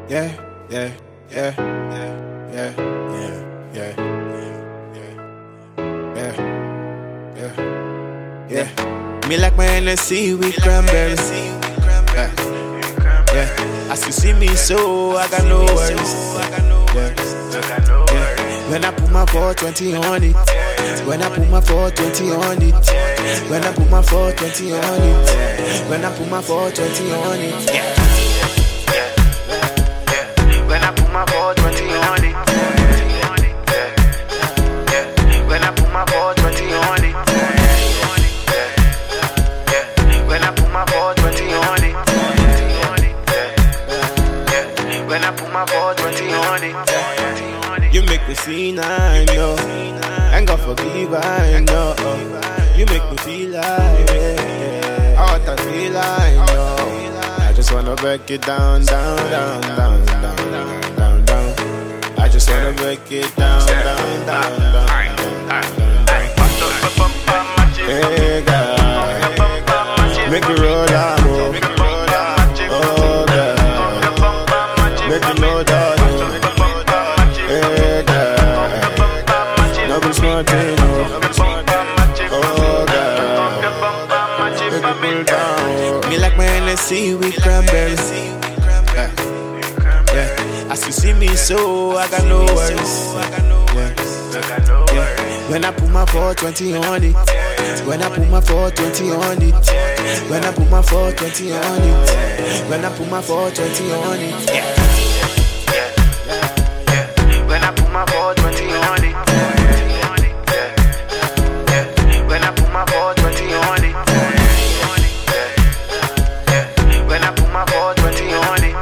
Yeah, yeah, yeah, yeah, yeah, yeah, yeah, yeah, yeah. Me like my Hennessy with cranberry. Yeah, as you see me, so I got no worries. Yeah. When I put my 420 on it, when I put my 420 on it, when I put my 420 on it, when I put my 420 on it. Yeah. When I put my 420 on it, when I put my 420 on it, when I put my 420 on it, when I put my 420 on it, you make me see I know, and God forgive I know. You make me feel like, what I feel like, no. I just wanna break it down, down, down, down, down, down, down, down. I just wanna break it down, down, down, down, down, down. Hey God, make it roll down, oh God, make it roll down. Hey God, no be smart thing, oh God, make it roll down. Me like my Hennessy with cranberry. Yeah, as you see me, so I got no worries. Yeah. When I put my 420 on it, when I put my 420 on it, when I put my 420 on it, when I put my 420 on it. Yeah. When I put my 420 on it, when I put my 420 on it, when I put my 420 on it,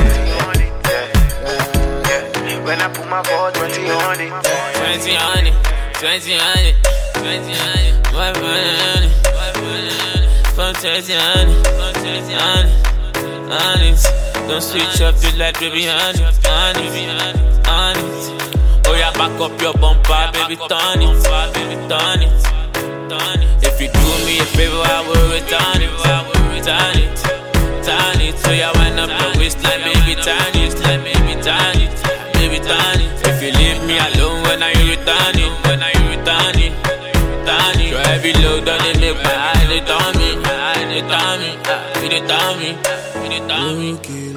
when I put my 420 on it, 20 on it, 20 on it, 20 on it, what on it, from 20 on it, from 20 on it. Don't switch up the light, baby, on it, on it, on it. Oh yeah, back up your bumper, baby, turn it, baby, turn it, turn it. If you do me a favor, I will return it, I will return it, turn it. So yeah, wind up your waistline, baby, turn it, baby, turn it, baby, turn it. If you leave me alone when I return it, when I return it, turn it. Your heavy load on it, make my eyes they turn me, they turn me, they turn me, they turn me.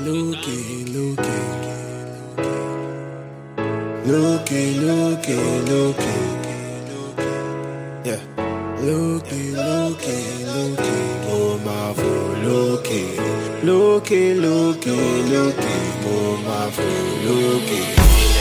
Looky, yeah. Looky, oh my fool, looky, oh my fool, looky.